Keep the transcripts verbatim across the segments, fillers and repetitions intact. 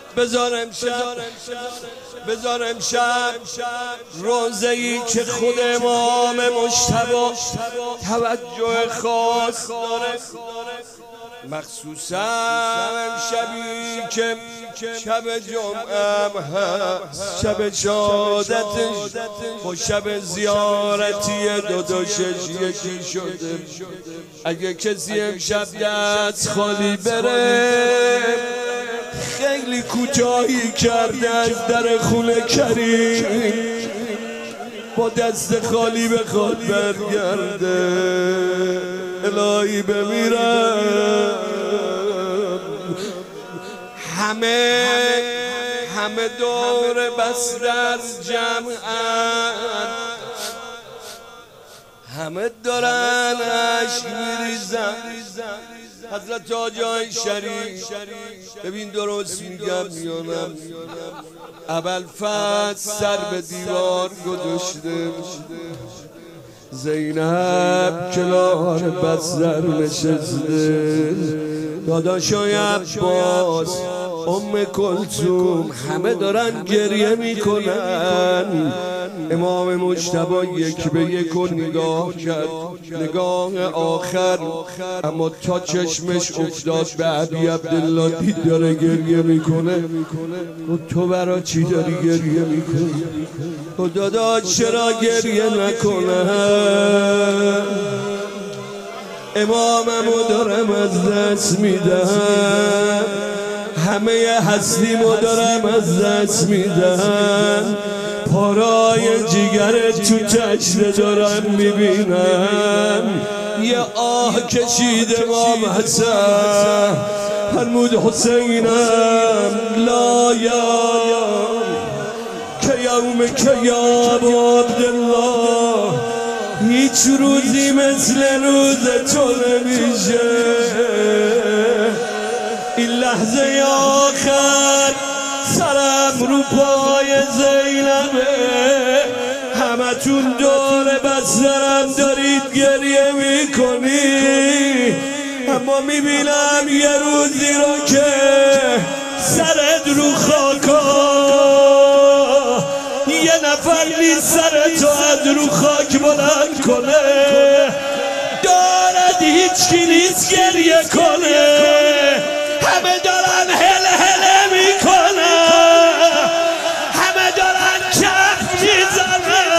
بذارم شب بذارم شب روزه‌ای که خود امام مجتبی توجه خاص داره، مخصوصا شبی که شب جمعه هست، شب شهادتش با شب زیارتی دو دو شش یکی شده. اگه کسی امشب دست خالی بره، خیلی کوتاهی کرده از در خونه کریم، با دست خالی بخواد برگرده. الهی بمیرم، همه همه دور بسته از جمعن، همه دارن عشق میریزن. حضرت آجای شریف ببین درست میگم میانم، ابوالفتح سر به دیوار گذاشته، زینب کنار بستر نشسته، داداشای عباس، ام کلثوم، همه دارن گریه میکنن. امام مجتبی یک به یک و نگاه کرد، نگاه آخر، اما تا چشمش افتاد به ابی عبدالله، دید داره گریه میکنه. و تو برا چی داری گریه میکنی؟ و داداش چرا گریه نکنه؟ اماممو دارم از دست میدم، همه هستیمو دارم از دست میدم، پارای جیگر تو تشنه دارم میبینم. یه آه کشید امام حسن، فرمود حسینم لا یوم که یوم که یا ابا عبدالله، هیچ روزی مثل روز تو نمیشه. این لحظه آخر سرم رو پای زینبه، همتون دور بسترم دارید گریه میکنی، اما میبینم یه روزی رو که سرت رو خاکا، یه نفر نیست سرتو از رو خاک بلند کنه، دارد هیچکی نیست گریه کنه، همه دارن هل هله میکنن، همه دارن کف میزنن.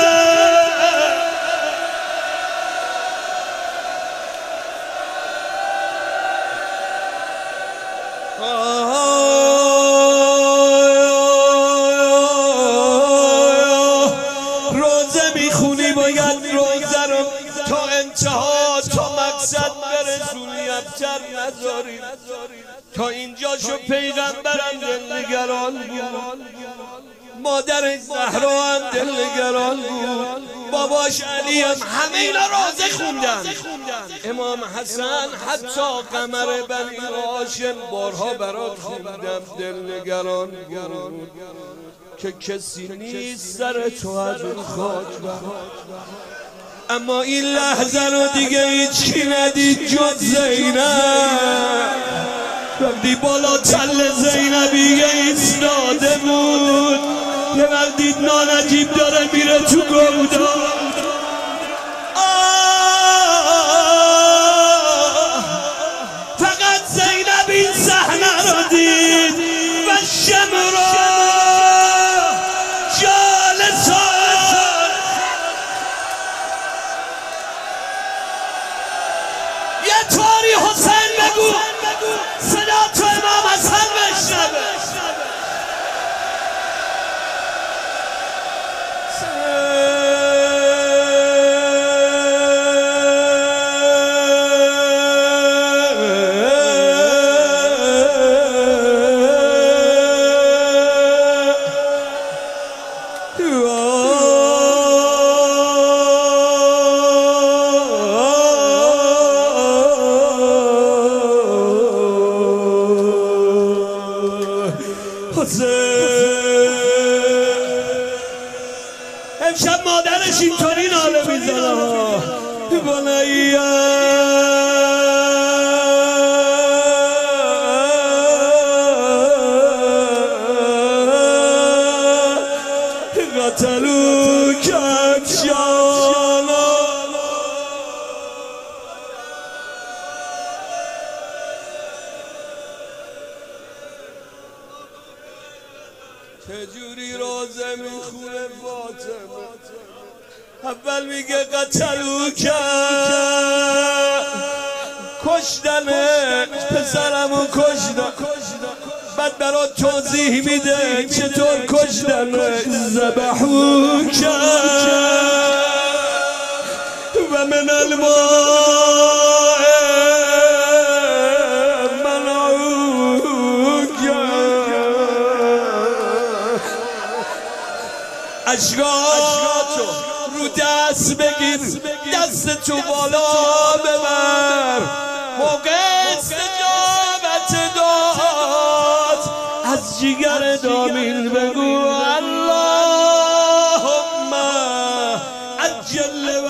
روزه میخونی باید روزه رو تا انتها، تا مقصد برسونی، ابتر نذاری. تا اینجا شو پیغمبرم دلنگران بود، مادر زهرا هم دلنگران بود، باباش علی هم، همه اینا روزه خوندن. امام حسن حتی قمر بنی هاشم بارها برات خوندم، دلنگران بود که کسی نیست سر تو از اون خاک برات. اما این لحظه رو دیگه هیچ کی ندید جز زینب. وقتی بالا تل زینبی ایستاده بود، یه وقت دید نانجیب داره میره تو گودا، فقط زینب این صحنه رو دید و شمرا جالسان. یه طوری حسین بگو صدا تو امام حسن بشنوه. امشب مادرش اینطوری ناله میزنه چجوری روزه میخونه فاطمه اول میگه قتلو کرد کشتنه پسرمو کشتن بعد برات توضیح میده چطور کشتنه ذبحو کرد و من الماء منعو کرد اشکاتو رو دست بگیر دست تو بالا ببر موقع استجابت داد از جیگر دامین بگو اللهم عجل